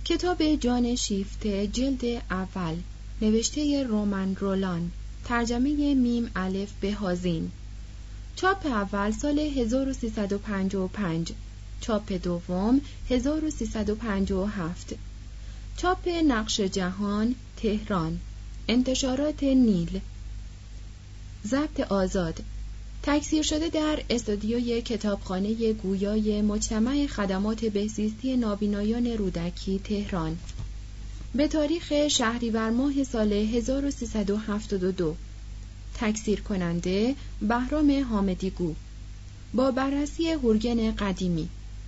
کتاب جان شیفته جلد اول، نوشته رومن رولان، ترجمه میم الف به هازین. چاپ اول سال 1355، چاپ دوم 1357. چاپ نقش جهان، تهران. انتشارات نیل. ضبط آزاد. تکثیر شده در استودیوی کتابخانه گویای مجتمع خدمات بهزیستی نابینایان رودکی، تهران، به تاریخ شهریور ماه سال 1372. تکثیر کننده بهرام حامدیگو، با بررسی هورگن قدیمی.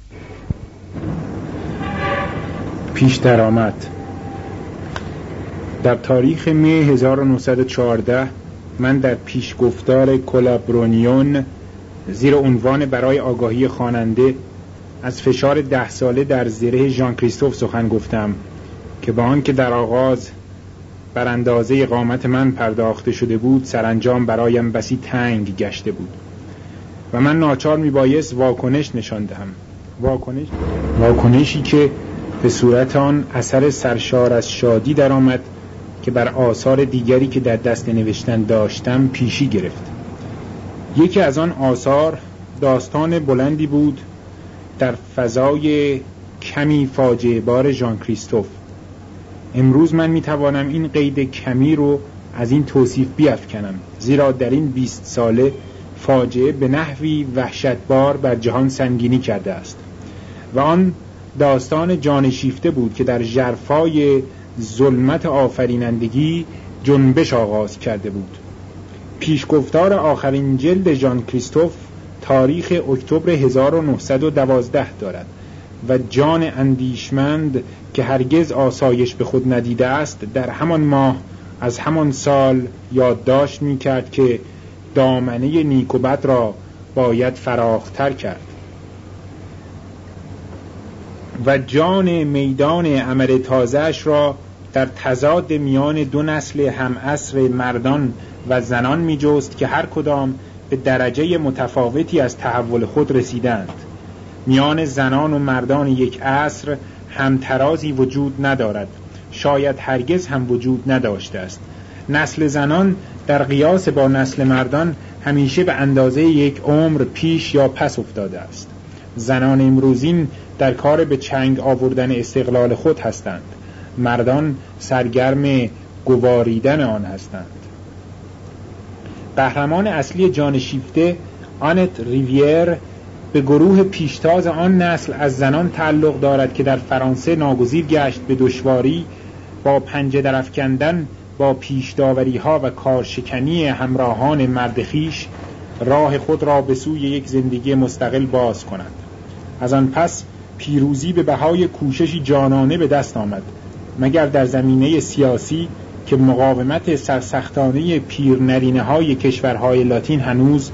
پیش درآمد. در تاریخ می 1914 من در پیشگفتار کلابرونیون زیر عنوان برای آگاهی خواننده از فشار 10 ساله در زره ژان کریستوف سخن گفتم که با آن که در آغاز بر اندازه قامت من پرداخته شده بود، سرانجام برایم بسی تنگ گشته بود و من ناچار میبایست واکنش نشان دهم. واکنشی که به صورت آن اثر سرشار از شادی در آمد که بر آثار دیگری که در دست نوشتن داشتم پیشی گرفت. یکی از آن آثار داستان بلندی بود در فضای کمی فاجعه بار ژان کریستوف. امروز من میتوانم این قید کمی رو از این توصیف بیفکنم، زیرا در این 20 ساله فاجعه به نحوی وحشتبار بر جهان سنگینی کرده است و آن داستان جان شیفته بود که در ژرفای ظلمت آفرینندگی جنبش آغاز کرده بود. پیشگفتار آخرین جلد ژان کریستوف تاریخ اکتبر 1912 دارد و جان اندیشمند که هرگز آسایش به خود ندیده است در همان ماه از همان سال یادداشت می‌کرد که دامنه نیک و بد را باید فراختر کرد و جان میدان عمل تازه‌اش را در تضاد میان دو نسل همعصر مردان و زنان می‌جست که هر کدام به درجه متفاوتی از تحول خود رسیدند. میان زنان و مردان یک عصر همترازی وجود ندارد، شاید هرگز هم وجود نداشته است. نسل زنان در قیاس با نسل مردان همیشه به اندازه یک عمر پیش یا پس افتاده است. زنان امروزین در کار به چنگ آوردن استقلال خود هستند، مردان سرگرم گواریدن آن هستند. قهرمان اصلی جان شیفته، آنت ریویر، به گروه پیشتاز آن نسل از زنان تعلق دارد که در فرانسه ناگزیر گشت به دشواری با پنجه درافکندن با پیشداوری ها و کارشکنی همراهان مرد خویش راه خود را به سوی یک زندگی مستقل باز کنند. از آن پس پیروزی به بهای کوششی جانانه به دست آمد، مگر در زمینه سیاسی که مقاومت سرسختانه پیرنرینه های کشورهای لاتین هنوز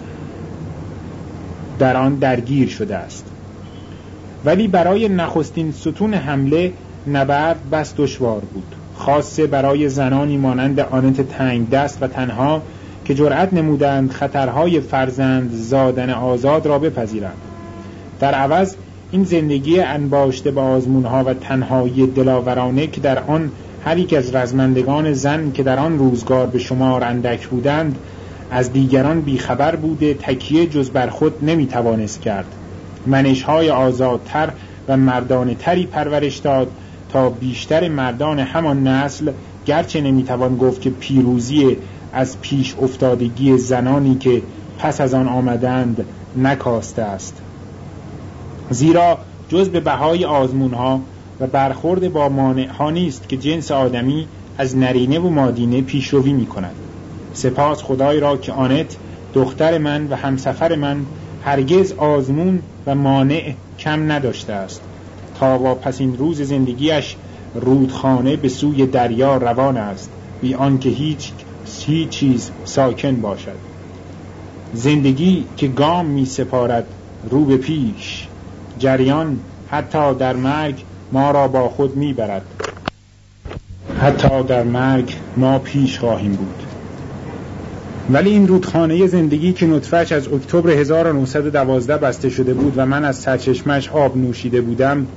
در آن درگیر شده است. ولی برای نخستین ستون حمله نبرد بس دشوار بود، خاصه برای زنانی مانند آنت تنگ دست و تنها که جرأت نمودند خطرهای فرزند زادن آزاد را بپذیرند. در عوض این زندگی انباشته با آزمونها و تنهایی دلاورانه که در آن هر یک از رزمندگان زن که در آن روزگار به شمار اندک بودند از دیگران بیخبر بوده، تکیه جز بر خود نمیتوانست کرد. منش‌های آزادتر و مردانه تری پرورش داد تا بیشتر مردان همان نسل، گرچه نمیتوان گفت که پیروزی از پیش افتادگی زنانی که پس از آن آمدند نکاسته است، زیرا جز به بهای آزمونها و برخورد با مانعها نیست که جنس آدمی از نرینه و مادینه پیشروی می کند. سپاس خدای را که آنت دختر من و همسفر من هرگز آزمون و مانع کم نداشته است تا واپسین روز زندگیش رودخانه به سوی دریا روان است، بی آنکه هیچ چیز ساکن باشد. زندگی که گام می سپارد رو به پیش، جریان حتی در مرگ ما را با خود می برد. حتی در مرگ ما پیش خواهیم بود. ولی این رودخانه زندگی که نطفه‌اش از اکتبر 1912 بسته شده بود و من از سرچشمش آب نوشیده بودم،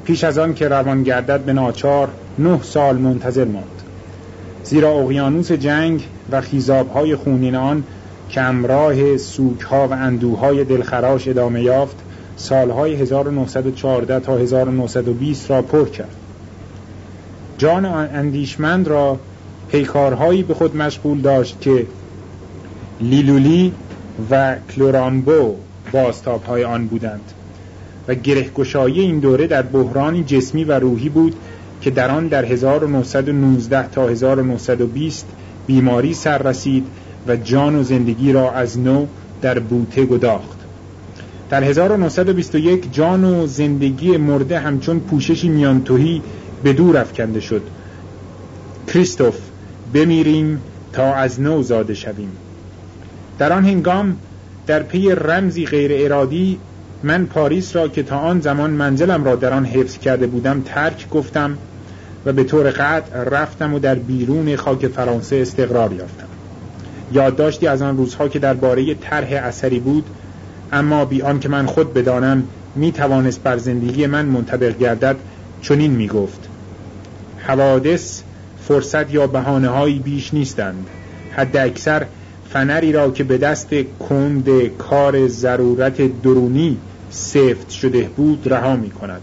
پیش از آن که روان گردد به ناچار 9 سال منتظر ماند، زیرا اقیانوس جنگ و خیزاب‌های خونین آن که همراه سوگ‌ها و اندوه‌های دلخراش ادامه یافت، سالهای 1914 تا 1920 را پر کرد. جان اندیشمند را پیکارهایی به خود مشغول داشت که لیلولی و کلورامبو بازتاب‌های آن بودند و گره‌گشایی این دوره در بحرانی جسمی و روحی بود که در آن در 1919 تا 1920 بیماری سر رسید و جان و زندگی را از نو در بوته گداخت. در 1921 جان و زندگی مرده همچون پوششی میانتوهی به دور افکنده شد. کریستوف، بمیریم تا از نو زاده شویم. در آن هنگام در پی رمزی غیر ارادی من پاریس را که تا آن زمان منزلم را در آن حفظ کرده بودم ترک گفتم و به طور قطع رفتم و در بیرون خاک فرانسه استقرار یافتم. یادداشتی از آن روزها که درباره طرح اثری بود، اما بی آن که من خود بدانم می توانست بر زندگی من منطبق گردد، چنین می گفت: حوادث فرصت یا بهانه‌هایی بیش نیستند، حد اکثر فنری را که به دست کند کار ضرورت درونی سفت شده بود رها می کند.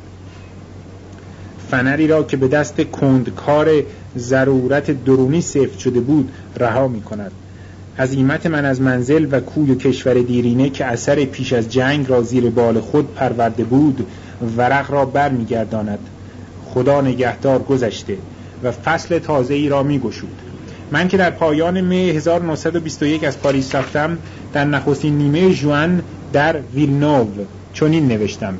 فنری را که به دست کند کار ضرورت درونی سفت شده بود رها می کند. عزیمت من از منزل و کوی و کشور دیرینه که اثر پیش از جنگ را زیر بال خود پرورده بود ورق را بر می گرداند. خدا نگهدار گذشته و فصل تازه ای را می گشود. من که در پایان می 1921 از پاریس رفتم، در نخستین نیمه ژوئن در ویلنوو چنین نوشتم: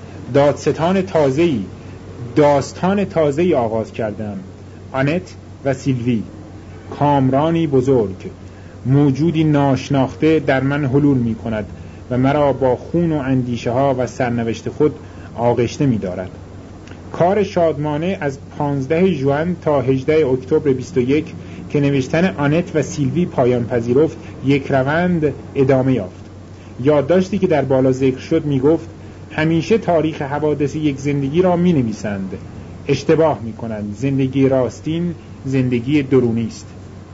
داستان تازه‌ای آغاز کردم. آنت و سیلوی، کامرانی بزرگ، موجودی ناشناخته در من حلول می کند و مرا با خون و اندیشه ها و سرنوشت خود آغشته می دارد. کار شادمانه از 15 ژوئن تا 18 اکتبر 21 که نوشتن آنت و سیلوی پایان پذیرفت، یک روند ادامه یافت. یادداشتی که در بالا ذکر شد می گفت: همیشه تاریخ حوادث یک زندگی را می نویسند، اشتباه می کنند. زندگی راستین زندگی درونی است.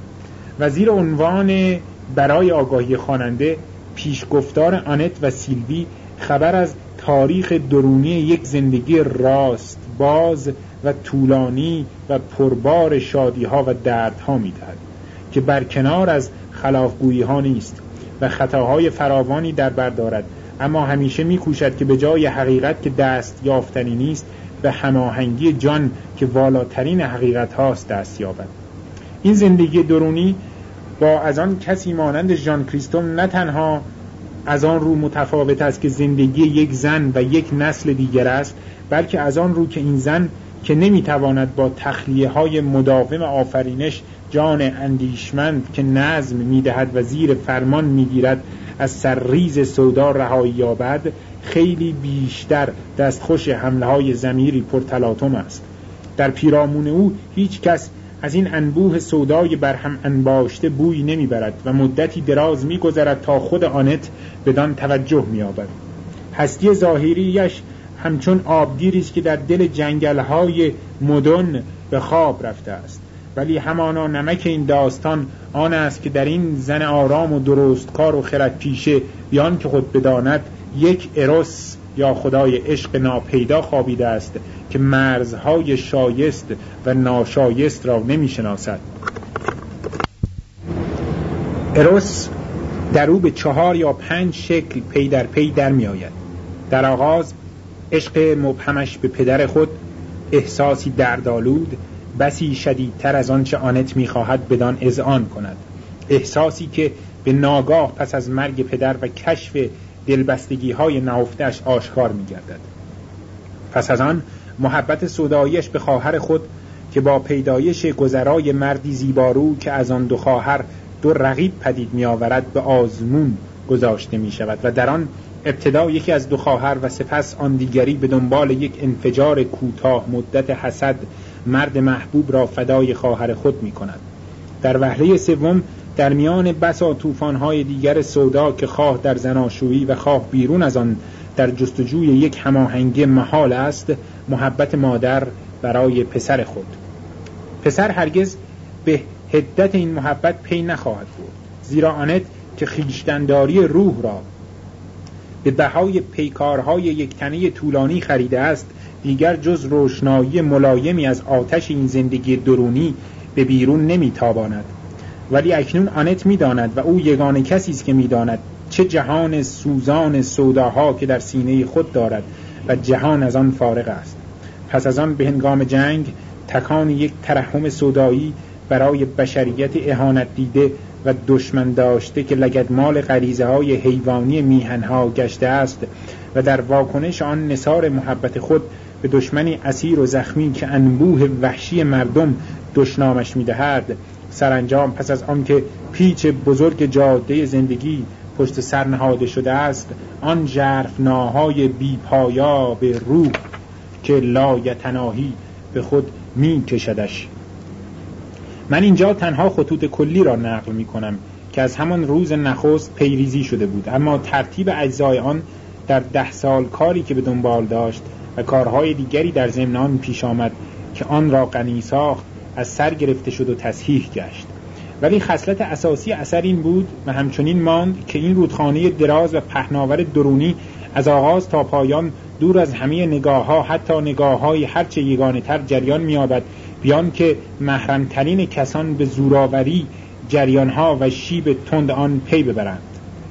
و زیر عنوان برای آگاهی خواننده، پیشگفتار آنت و سیلوی خبر از تاریخ درونی یک زندگی راست باز و طولانی و پربار شادی ها و دردها می دهد که برکنار از خلافگویی ها نیست و خطاهای فراوانی در بر دارد، اما همیشه می کوشد که به جای حقیقت که دست یافتنی نیست به هماهنگی جان که والاترین حقیقت هاست دست یابد. این زندگی درونی با از آن کسی مانند ژان کریستوم نه تنها از آن رو متفاوت است که زندگی یک زن و یک نسل دیگر است، بلکه از آن رو که این زن که نمیتواند با تخلیه های مداوم آفرینش جان اندیشمند که نظم میدهد و زیر فرمان میگیرد از سرریز سودا رهایی یابد، خیلی بیشتر دستخوش حمله های ضمیری پرتلاطم است. در پیرامون او هیچ کس از این انبوه سودای برهم انباشته بوی نمیبرد و مدتی دراز میگذرد تا خود آنت بدان توجه مییابد. هستی ظاهریش همچون آبگیری است که در دل جنگل‌های مدن به خواب رفته است، ولی همانا نمک این داستان آن است که در این زن آرام و درستکار و خردپیشه بیان که خود بداند یک اروس یا خدای عشق ناپیدا خوابیده است که مرزهای شایست و ناشایست را نمیشناسد. اروس در او به 4 یا 5 شکل پی در پی در می آید. در آغاز عشق مبهمش به پدر خود، احساسی دردآلود بسی شدیدتر از آنچه آنت می‌خواهد بدان اذعان کند، احساسی که به ناگاه پس از مرگ پدر و کشف دلبستگی‌های نهفته‌اش آشکار می‌گردد. پس از آن محبت سودایی‌اش به خواهر خود که با پیدایش گذرای مردی زیبارو که از آن 2 خواهر 2 رقیب پدید می‌آورد به آزمون گذاشته می‌شود و در آن ابتدا یکی از 2 خواهر و سپس آن دیگری به دنبال یک انفجار کوتاه مدت حسد مرد محبوب را فدای خواهر خود می‌کند. در وهله سوم در میان بسا طوفان‌های دیگر سودا که خواه در زناشویی و خواه بیرون از آن در جستجوی یک هماهنگی محال است، محبت مادر برای پسر خود. پسر هرگز به حدت این محبت پی نخواهد برد، زیرا آنت که خویشتن‌داری روح را به بهای پیکارهای یک تنه طولانی خریده است، دیگر جز روشنایی ملایمی از آتش این زندگی درونی به بیرون نمیتاباند. ولی اکنون آنت میداند و او یگانه کسی است که میداند چه جهان سوزان سوداها که در سینه خود دارد و جهان از آن فارغ است. پس از آن به هنگام جنگ تکان یک ترحم سودایی برای بشریت اهانت دیده و دشمن داشته که لگدمال غریزه های حیوانی میهنها گشته است و در واکنش آن نثار محبت خود به دشمنی اسیر و زخمی که انبوه وحشی مردم دشنامش میدهد، سرانجام پس از آن که پیچ بزرگ جاده زندگی پشت سر نهاده شده است، آن ژرفناهای بیپایا به روح که لایتناهی به خود می کشدش. من اینجا تنها خطوط کلی را نقل می کنم که از همان روز نخست پیریزی شده بود، اما ترتیب اجزای آن در 10 سال کاری که به دنبال داشت و کارهای دیگری در ضمن آن پیش آمد که آن را غنی ساخت، از سر گرفته شد و تصحیح گشت. ولی خصلت اساسی اثر این بود و همچنین ماند که این رودخانه دراز و پهناور درونی از آغاز تا پایان دور از همه نگاه‌ها، حتی نگاه‌های هرچه یگانه تر جریان می‌یابد، بیان که محرم‌ترین کسان به زوراوری جریان‌ها و شیب تند آن پی ببرند.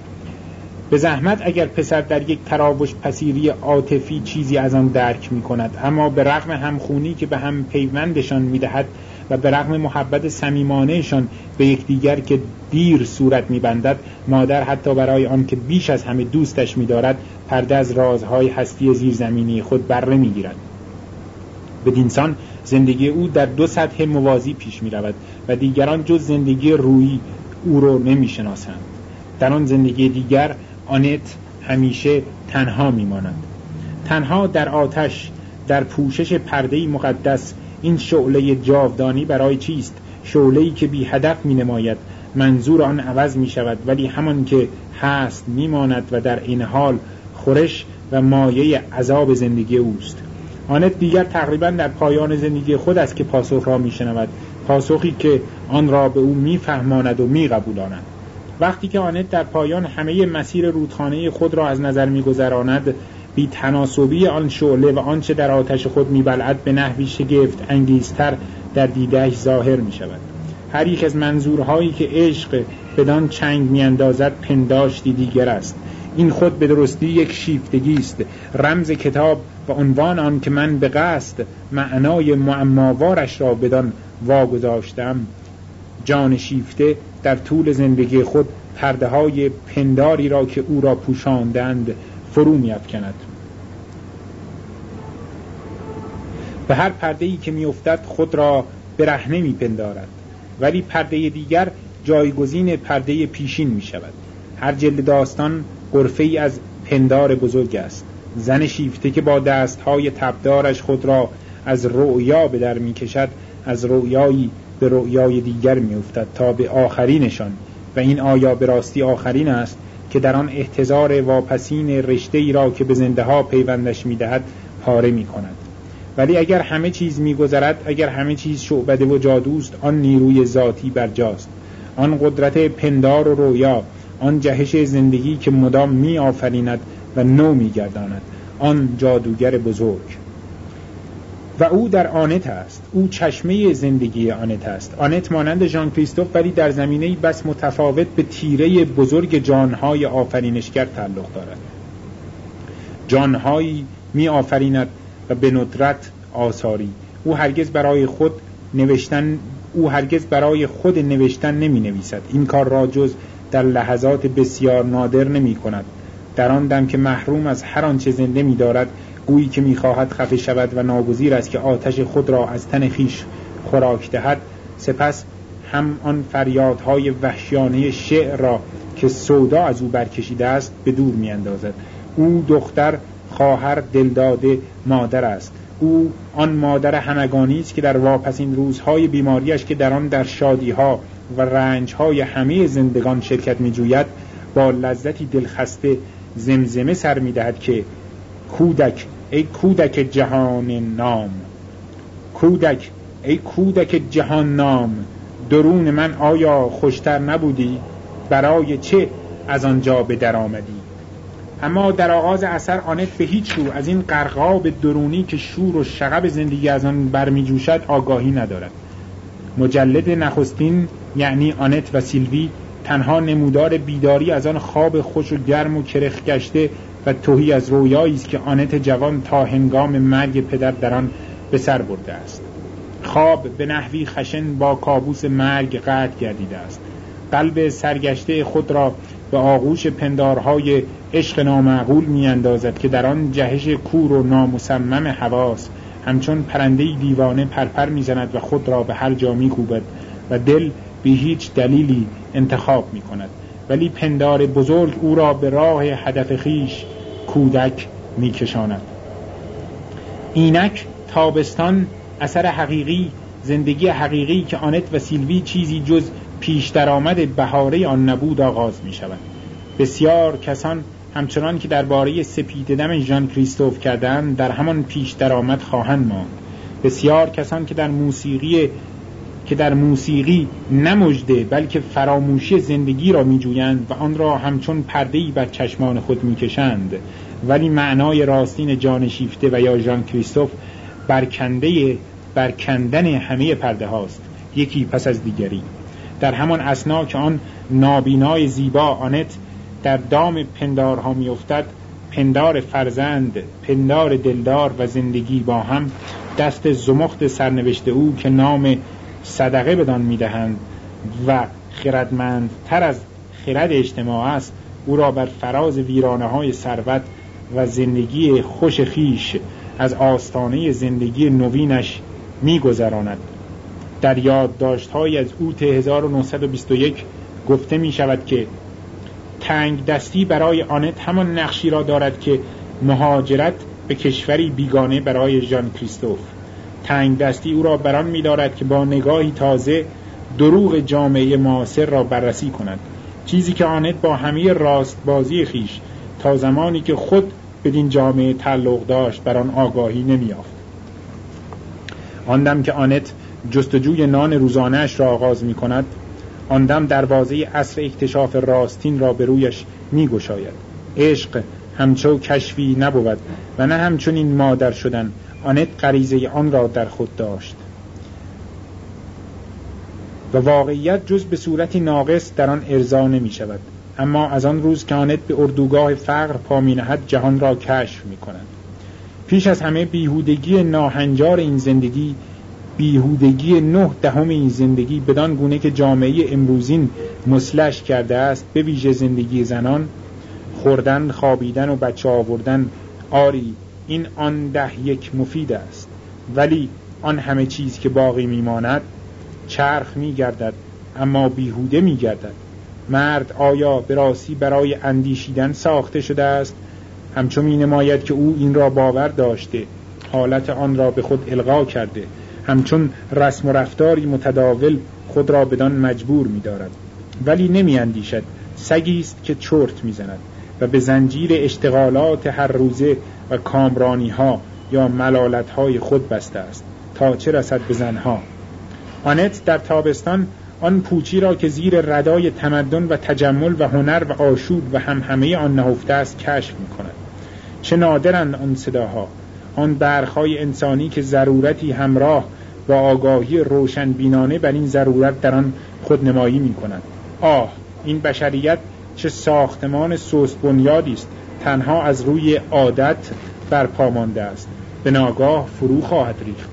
به زحمت اگر پسر در یک تراوش پذیری عاطفی چیزی از آن درک می‌کند، اما به رغم همخونی که به هم پیوندشان می‌دهد و به رغم محبت صمیمانه‌شان به یکدیگر که دیر صورت می‌بندد، مادر حتی برای آن که بیش از همه دوستش می‌دارد پرده از رازهای هستی زیرزمینی خود بر نمی‌گیرد. بدینسان زندگی او در 2 سطح موازی پیش می‌رود و دیگران جز زندگی روحی او را نمی‌شناسند. در آن زندگی دیگر آنت همیشه تنها می‌ماند، تنها در آتش، در پوشش پرده‌ای مقدس. این شعله جاودانی برای چیست؟ شعله‌ای که بی هدف می‌نماید، منظور آن عوض می‌شود، ولی همان که هست می‌ماند و در این حال خورش و مایه عذاب زندگی اوست. آنت دیگر تقریباً در پایان زندگی خود است که پاسخ را می‌شنود، پاسخی که آن را به او می‌فهماند و می‌قبولاند. وقتی که آنت در پایان همه مسیر رودخانه خود را از نظر می‌گذراند، بی تناسبی آن شعله و آنچه در آتش خود می‌بلعد به نحوی شگفت انگیزتر در دیده‌اش ظاهر می‌شود. هر یک از منظورهایی که عشق بدان چنگ می‌اندازد پنداشتی دیگر است. این خود به درستی یک شیفتگی است، رمز کتاب و عنوان آن که من به قصد معنای معماوارش را بدان واگذاشتم. جان شیفته در طول زندگی خود پرده‌های پنداری را که او را پوشاندند فرو می‌افکند. به هر پرده‌ای که می‌افتد خود را برهنه می‌پندارد، ولی پرده دیگر جایگزین پرده پیشین می‌شود. هر جلد داستان غرفه‌ای از پندار بزرگ است. زن شیفته که با دست‌های تبدارش خود را از رؤیا به در می‌کشد، از رؤیایی به رؤیای دیگر می‌افتد تا به آخرینشان، و این آیا به راستی آخرین است که در آن احتضار واپسین رشته‌ای را که به زنده‌ها پیوندش می‌دهد پاره می‌کند. ولی اگر همه چیز می‌گذرد، اگر همه چیز شعبده و جادوست، آن نیروی ذاتی برجاست، آن قدرت پندار و رویا، آن جهش زندگی که مدام می‌آفریند و نو می‌گرداند، آن جادوگر بزرگ. و او در آنت است، او چشمه زندگی آنت است. آنت مانند ژان کریستوف ولی در زمینه‌ای بس متفاوت به تیره بزرگ جانهای آفرینشگر تعلق دارد. جانهایی می آفریند و به ندرت آثاری. او هرگز برای خود نوشتن نمی نویسد. این کار را جز در لحظات بسیار نادر نمی کند. در آن دم که محروم از هر آنچه زنده می دارد، گویی که می‌خواهد خفه شود و ناگزیر است که آتش خود را از تن خویش خوراک دهد، سپس هم آن فریادهای وحشیانه شعر را که سودا از او برکشیده است به دور می‌اندازد. او دختر، خواهر، دلداده، مادر است. او آن مادر همگانی است که در واپسین روزهای بیماریش که در آن در شادی‌ها و رنج‌های همه زندگان شرکت می‌جوید، با لذتی دلخسته زمزمه سر می‌دهد که کودک ای کودک جهان نام. کودک، ای کودک جهان نام، درون من آیا خوشتر نبودی؟ برای چه از آنجا به در آمدی؟ اما در آغاز اثر آنت به هیچ رو از این غرقاب درونی که شور و شغب زندگی از آن برمی جوشد آگاهی ندارد. مجلد نخستین یعنی آنت و سیلوی تنها نمودار بیداری از آن خواب خوش و گرم و کرخ گشته و تهی از رویایی است که آنت جوان تا هنگام مرگ پدر در آن به سر برده است. خواب به نحوی خشن با کابوس مرگ قطع گردیده است. قلب سرگشته خود را به آغوش پندارهای عشق نامعقول می اندازد که در آن جهش کور و نامصمم حواس همچون پرنده‌ای دیوانه پرپر می زند و خود را به هر جا می کوبد و دل به هیچ دلیلی انتخاب می کند، ولی پندار بزرگ او را به راه هدف خیش کودک می کشاند. اینک تابستان، اثر حقیقی، زندگی حقیقی که آنت و سیلوی چیزی جز پیش درآمد بهاره آن نبود آغاز می شود. بسیار کسان همچنان که درباره سپیده‌دم ژان کریستوف کردند در همان پیش درآمد خواهند ماند. بسیار کسان که در موسیقی نه مژده بلکه فراموشی زندگی را می جویند و آن را همچون پرده‌ای بر چشمان خود می کشند، ولی معنای راستین جان شیفته و یا ژان کریستوف برکندن همه پرده هاست، یکی پس از دیگری. در همان اثنا که آن نابینای زیبا آنت در دام پندارها می افتد، پندار فرزند، پندار دلدار و زندگی با هم دست زمخت سرنوشت او که نام صدقه بدان می دهند و خردمندتر از خرد اجتماع است، او را بر فراز ویرانه های ثروت و زندگی خوش خیش از آستانه زندگی نوینش می گذراند. در یادداشت‌های از اوت 1921 گفته می شود که تنگ دستی برای آنت همان نقشی را دارد که مهاجرت به کشوری بیگانه برای ژان کریستوف. تنگ دستی او را بران می دارد که با نگاهی تازه دروغ جامعه معاصر را بررسی کند، چیزی که آنت با همه راستبازی خیش تا زمانی که خود بدین جامعه تعلق داشت بران آگاهی نمی یافت. آن دم که آنت جستجوی نان روزانه‌اش را آغاز می کند، آن دم دروازه عصر اکتشاف راستین را به رویش می گشاید. عشق همچو کشفی نبود و نه همچون این مادر شدن. آنت غریزه آن را در خود داشت و واقعیت جز به صورتی ناقص در آن ارضا نمی شود. اما از آن روز که آنت به اردوگاه فقر پا می نهد جهان را کشف می کند. پیش از همه بیهودگی ناهنجار این زندگی، بیهودگی 9/10 این زندگی بدان گونه که جامعه امروزین مسلش کرده است، به ویژه زندگی زنان، خوردن، خوابیدن و بچه آوردن، آری این آن 10 مفید است، ولی آن همه چیز که باقی میماند چرخ میگردد اما بیهوده میگردد. مرد آیا به راستی برای اندیشیدن ساخته شده است؟ همچون می نماید که او این را باور داشته، حالت آن را به خود القا کرده، همچون رسم و رفتاری متداول خود را بدان مجبور می دارد، ولی نمی اندیشد. سگی است که چرت می زند و به زنجیر اشتغالات هر روزه و کامرانی ها یا ملالت های خود بسته است تا چه رسد به زنها. آنت در تابستان آن پوچی را که زیر ردای تمدن و تجمل و هنر و آشوب و همه آن نهفته است کشف می کند. چه نادرند آن صداها، آن برخای انسانی که ضرورتی همراه با آگاهی روشن بینانه بر این ضرورت در آن خود نمایی می کند. آه، این بشریت چه ساختمان سست بنیادی است، تنها از روی عادت برپا مانده است، به ناگاه فرو خواهد ریخت.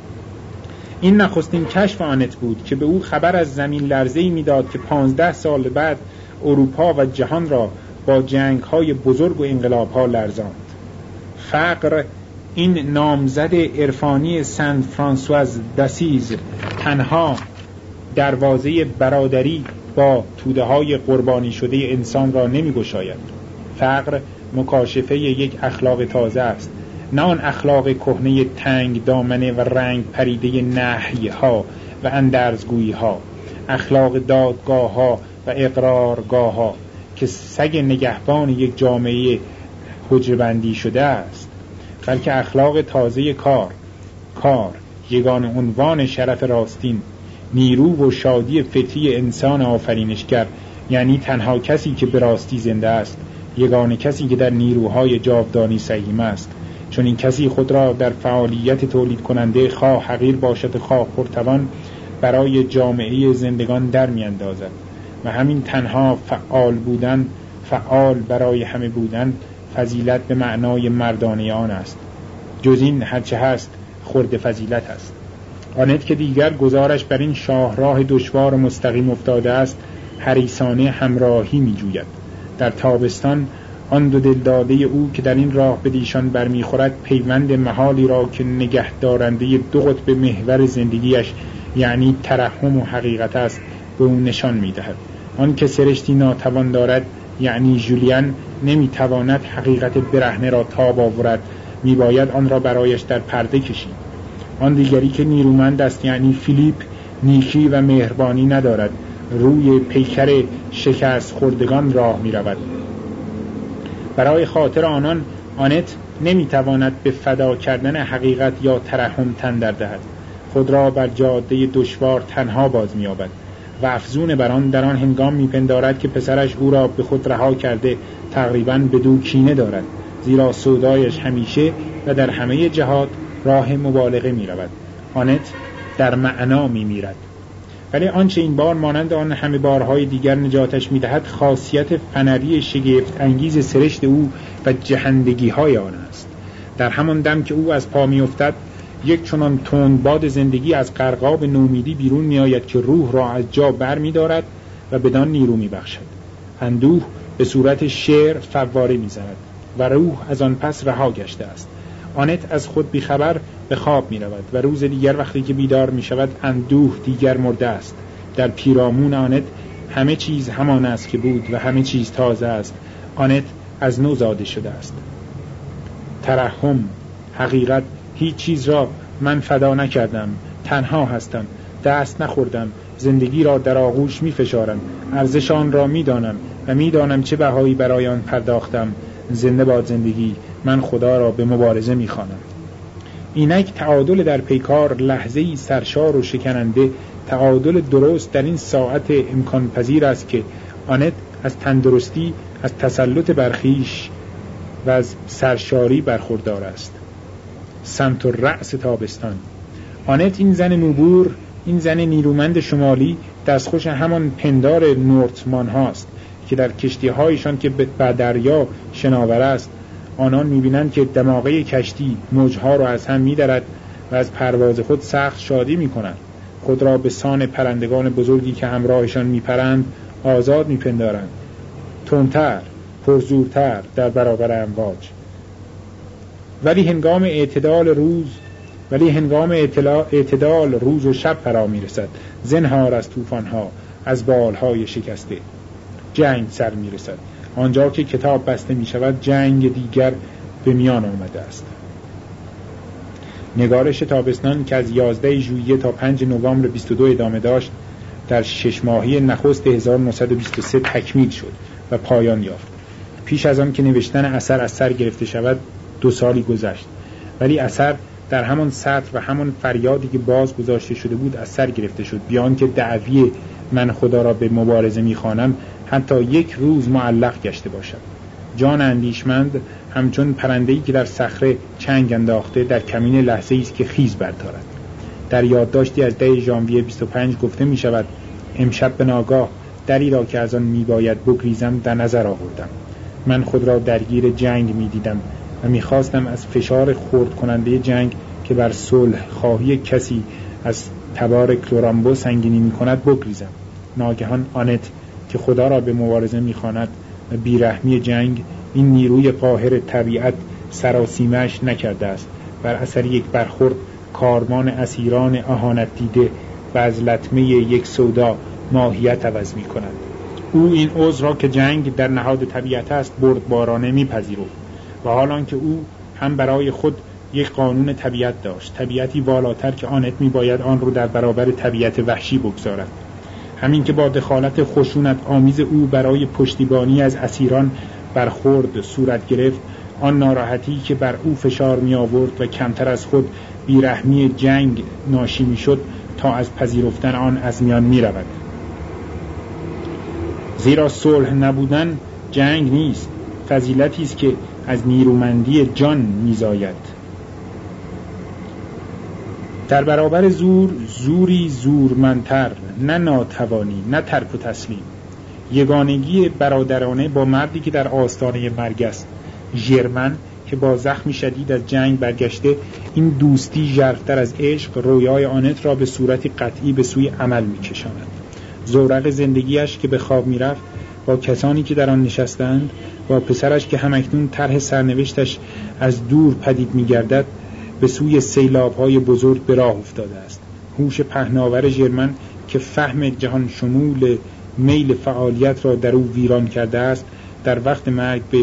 این نخستین کشف آنت بود که به او خبر از زمین لرزه‌ای میداد که 15 سال بعد اروپا و جهان را با جنگ‌های بزرگ و انقلاب‌ها لرزاند. فقر، این نامزد عرفانی سن فرانسواز داسیز، تنها دروازه برادری با توده‌های قربانی شده انسان را نمی‌گشاید. فقر مکاشفه یک اخلاق تازه است، نه آن اخلاق کهنه تنگ دامنه و رنگ پریده نهی‌ها و اندرزگویی‌ها، اخلاق دادگاه‌ها و اقرارگاه‌ها که سگ نگهبان یک جامعه حجره‌بندی شده است. بلکه اخلاق تازه کار یگان عنوان شرف راستین، نیرو و شادی فطری انسان آفرینشگر، یعنی تنها کسی که به راستی زنده است، یگانه کسی که در نیروهای جاودانی سهیم است. چون این کسی خود را در فعالیت تولید کننده خواه حقیر باشد خواه پرتوان برای جامعه زندگان در می اندازد و همین تنها فعال بودن، فعال برای همه بودن، فضیلت به معنای مردانه آن است. جز این هرچه هست خرد فضیلت است. آنت که دیگر گزارش بر این شاهراه دشوار و مستقیم افتاده است، حریصانه همراهی می جوید. در تابستان آن دو دلداده او که در این راه به دیشان برمیخورد پیوند محالی را که نگه دارنده دو قطب محور زندگیش یعنی ترحم و حقیقت است به او نشان می دهد. آن که سرشتی ناتوان دارد یعنی ژولین نمیتواند حقیقت برهنه را تاب آورد، میباید آن را برایش در پرده کشید. آن دیگری که نیرومند است یعنی فیلیپ نیکی و مهربانی ندارد، روی پیکر شکست خوردگان راه می رود. برای خاطر آنان آنت نمیتواند به فدا کردن حقیقت یا ترحم تن در دهد. خود را بر جاده دشوار تنها باز می یابد و افزون بر آن در آن هنگام میپندارد که پسرش او را به خود رها کرده تقریباً بدو کینه دارد، زیرا سودایش همیشه و در همه جهات راه مبالغه می رود. آنت در معنا می میرد. ولی آنچه این بار مانند آن همه بارهای دیگر نجاتش می دهد خاصیت فنری شگفت انگیز سرشت او و جهندگی های آن است. در همان دم که او از پا می افتد یک چنان تند باد زندگی از غرقاب نومیدی بیرون می آید که روح را از جا بر می دارد و بدان نیرو می بخشد. اندوه به صورت شعر فواره می زند و روح از آن پس رها گشته است. آنت از خود بیخبر به خواب می رود و روز دیگر وقتی که بیدار می شود اندوه دیگر مرده است. در پیرامون آنت همه چیز همان است که بود و همه چیز تازه است. آنت از نو زاده شده است. ترحم، حقیقت، هیچ چیز را من فدا نکردم، تنها هستم، دست نخوردم، زندگی را در آغوش می فشارم، ارزش آن را می دانم و می دانم چه بهایی برای آن پرداختم. زنده باد زندگی، من خدا را به مبارزه می خوانم. اینک تعادل در پیکار لحظه‌ای سرشار و شکننده، تعادل درست در این ساعت امکان پذیر است که آنت از تندرستی، از تسلط برخیش و از سرشاری برخوردار است. سمت و رأس تابستان. آنت این زن نوبور، این زن نیرومند شمالی دستخوش همان پندار نورتمان هاست که در کشتی هایشان که به دریا شناور است آنان میبینند که دماغه کشتی موجها را از هم میدرد و از پرواز خود سخت شادی میکنند. خود را به سان پرندگان بزرگی که همراهشان میپرند آزاد میپندارند، تندتر، پرزورتر در برابر امواج. ولی هنگام اعتدال روز و شب فرا میرسد، زنهار از طوفان‌ها، از بالهای شکسته. جنگ سر میرسد. آنجا که کتاب بسته می شود جنگ دیگر به میان آمده است. نگارش تابستان که از 11 ژوئیه تا 5 نوامبر 22 ادامه داشت در 6 ماهی نخست 1923 تکمیل شد و پایان یافت. پیش از آن که نوشتن اثر از سر گرفته شود 2 سالی گذشت، ولی اثر در همان سطر و همان فریادی که باز گذاشته شده بود از سر گرفته شد، بیان که دعوی من خدا را به مبارزه می‌خوانم حتی 1 روز معلق گشته باشد. جان اندیشمند همچون پرنده‌ای که در صخره چنگ انداخته در کمین لحظه‌ای است که خیز بردارد. در یادداشتی از 10 ژانویه 25 گفته می شود: امشب به ناگاه دری را که از آن می باید بگریزم در نظر آوردم. من خود را درگیر جنگ می دیدم و می خواستم از فشار خرد کننده جنگ که بر صلح خواهی کسی از تبار کلورامبو سنگینی می کند بگریزم. ناگهان آنت که خدا را به مبارزه می خواند و بیرحمی جنگ این نیروی قاهر طبیعت سراسیمه‌اش نکرده است، بر اثر یک برخورد کارمان اسیران اهانت دیده و از لطمه یک سودا ماهیت عوض می کند. او این عذر را که جنگ در نهاد طبیعت است بردبارانه می پذیرفت و حالان که او هم برای خود یک قانون طبیعت داشت، طبیعتی والاتر که آنت می باید آن رو در برابر طبیعت وحشی بگذارد. همین که با دخالت خشونت آمیز او برای پشتیبانی از اسیران برخورد صورت گرفت، آن ناراحتی که بر او فشار می آورد و کمتر از خود بیرحمی جنگ ناشی می شد تا از پذیرفتن آن از میان می رود. زیرا صلح نبودن جنگ نیست، فضیلتی است که از نیرومندی جان می زاید. در برابر زور، زوری زورمندتر، نه ناتوانی، نه ترک و تسلیم. یگانگی برادرانه با مردی که در آستانه مرگ است. ژرمن که با زخم شدید از جنگ برگشته، این دوستی ژرفتر از عشق رویای آنت را به صورتی قطعی به سوی عمل می‌کشاند. زورق زندگیش که به خواب می‌رفت با کسانی که در آن نشستند، با پسرش که همکنون طرح سرنوشتش از دور پدید می‌گردد، به سوی سیلاب‌های بزرگ به راه افتاده است. هوش پهناور ژرمن که فهم جهان شمول میل فعالیت را در او ویران کرده است، در وقت مرگ به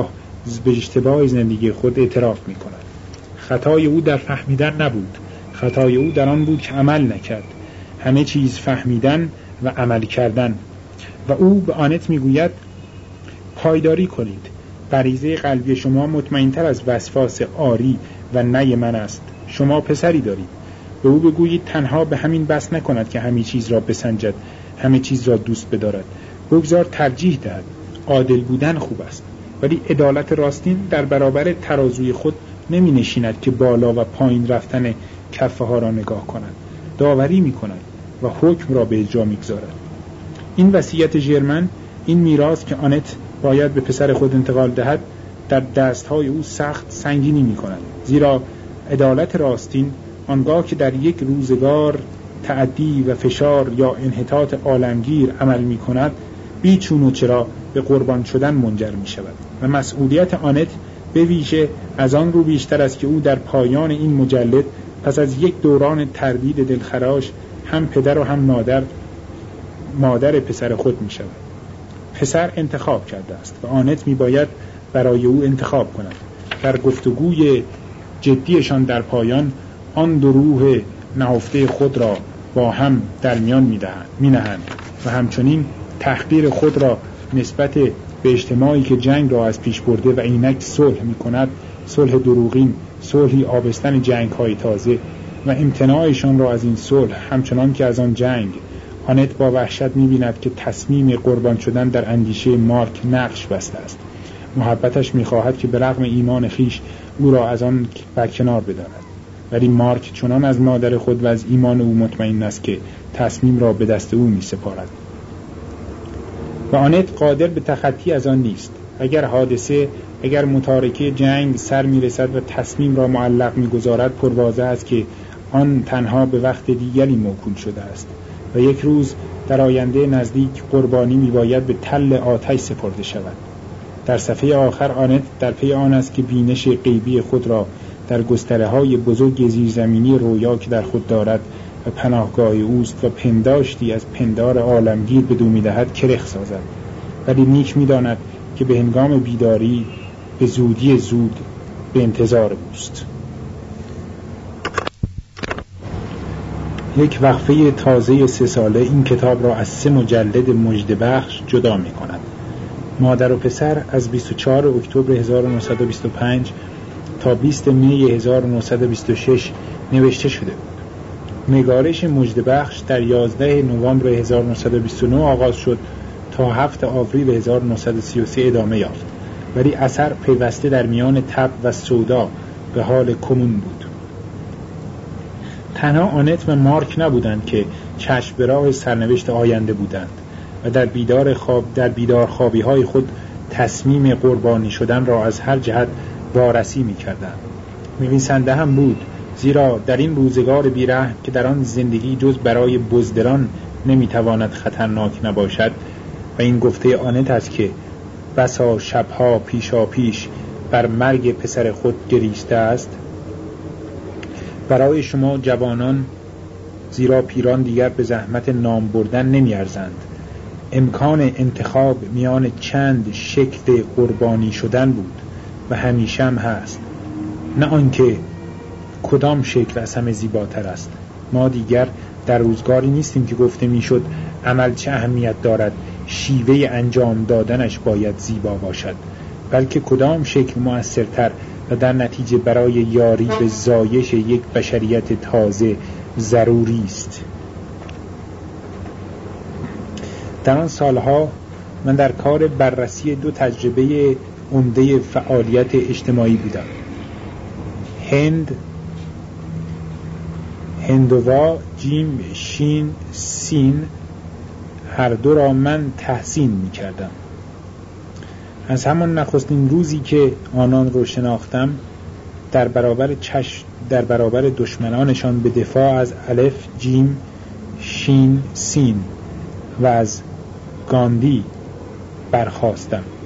اشتباه زندگی خود اعتراف می کند. خطای او در فهمیدن نبود، خطای او در آن بود که عمل نکرد. همه چیز فهمیدن و عمل کردن. و او به آنت می گوید پایداری کنید. غریزه قلبی شما مطمئن‌تر از وسواس آری و نی من است. شما پسری دارید. به او بگویید تنها به همین بس نکند که همه چیز را بسنجد، همه چیز را دوست بدارد. بگذار ترجیح دهد. عادل بودن خوب است، ولی عدالت راستین در برابر ترازوی خود نمی نشیند که بالا و پایین رفتن کفه ها را نگاه کند. داوری می کند و حکم را به اجرا می گذارد. این وصیت ژرمن، این میراث که آنت باید به پسر خود انتقال دهد، در دستهای او سخت سنگینی می کند. زیرا عدالت راستین آنگاه که در یک روزگار تعدی و فشار یا انحطاط عالمگیر عمل می کند، بیچون و چرا به قربان شدن منجر می شود. و مسئولیت آنت به ویژه از آن رو بیشتر است که او در پایان این مجلد پس از یک دوران تردید دلخراش هم پدر و هم مادر پسر خود می شود. پسر انتخاب کرده است و آنت می باید برای او انتخاب کند. در گفتگوی جدیشان در پایان آن دو روح نهفته خود را با هم در میان می نهند و همچنین تحقیر خود را نسبت به اجتماعی که جنگ را از پیش برده و اینک صلح می کند، صلح دروغین، صلحی آبستن جنگ های تازه، و امتناعشان را از این صلح همچنان که از آن جنگ. آنت با وحشت می بیند که تصمیم قربان شدن در اندیشه مارک نقش بسته است. محبتش می خواهد که به رغم ایمان خیش او را از آن برکنار بدارد، ولی مارک چنان از مادر خود و از ایمان او مطمئن است که تصمیم را به دست او می سپارد و آنت قادر به تخطی از آن نیست. اگر متارکه جنگ سر می رسد و تصمیم را معلق می گذارد، پرواضح است که آن تنها به وقت دیگری موکول شده است و یک روز در آینده نزدیک قربانی می باید به تل آتش سپرده شود. در صفحه آخر آنت در پی آن است که بینش غیبی خود را در گستره‌های بزرگ زیرزمینی رویا که در خود دارد و پناهگاه اوست و پنداشتی از پندار عالمگیر بدو می‌دهد کرخ سازد، ولی نیک می‌داند که به هنگام بیداری به زودی زود به انتظار اوست. یک وقفه تازه 3 ساله این کتاب را از 3 مجلد مژده‌بخش جدا می‌کند. مادر و پسر از 24 اکتبر 1925 تا 20 می 1926 نوشته شده بود. نگارش مژده‌بخش در 11 نوامبر 1929 آغاز شد تا 7 آوریل 1933 ادامه یافت، ولی اثر پیوسته در میان تب و سودا به حال کمون بود. تنها آنت و مارک نبودند که چشم به راه سرنوشت آینده بودند و در بیدار خوابی های خود تصمیم قربانی شدن را از هر جهت وارسی می کردند. نویسنده هم بود، زیرا در این روزگار بیرحم که در آن زندگی جز برای بزدلان نمیتواند خطرناک نباشد، و این گفته آنت است که بسا شبها پیشا پیش بر مرگ پسر خود گریسته است. برای شما جوانان، زیرا پیران دیگر به زحمت نام بردن نمی ارزند، امکان انتخاب میان چند شکل قربانی شدن بود و همیشه هم هست، نه آنکه کدام شکل از همه زیباتر است. ما دیگر در روزگاری نیستیم که گفته میشد عمل چه اهمیت دارد، شیوه انجام دادنش باید زیبا باشد. بلکه کدام شکل مؤثرتر و در نتیجه برای یاری به زایش یک بشریت تازه ضروری است. در آن سالها من در کار بررسی 2 تجربه عمده فعالیت اجتماعی بودم. هندووا جیم شین سین، هر دو را من تحسین می کردم. از همان نخستین روزی که آنان را شناختم در برابر دشمنانشان به دفاع از الف جیم شین سین و از گاندی برخاستم.